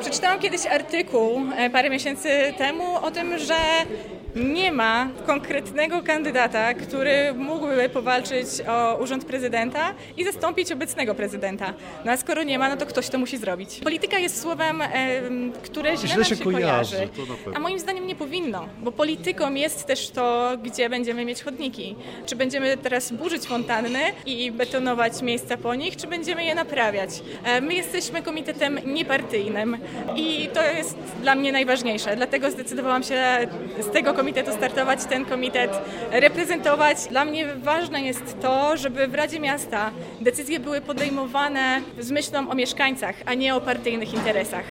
Przeczytałam kiedyś artykuł parę miesięcy temu o tym, że nie ma konkretnego kandydata, który mógłby powalczyć o urząd prezydenta i zastąpić obecnego prezydenta. No a skoro nie ma, no to ktoś to musi zrobić. Polityka jest słowem, które źle nam się kojarzy. A moim zdaniem nie powinno, bo polityką jest też to, gdzie będziemy mieć chodniki. Czy będziemy teraz burzyć fontanny i betonować miejsca po nich, czy będziemy je naprawiać. My jesteśmy komitetem niepartyjnym i to jest dla mnie najważniejsze. Dlatego zdecydowałam się z tego komitetu startować, ten komitet reprezentować. Dla mnie ważne jest to, żeby w Radzie Miasta decyzje były podejmowane z myślą o mieszkańcach, a nie o partyjnych interesach.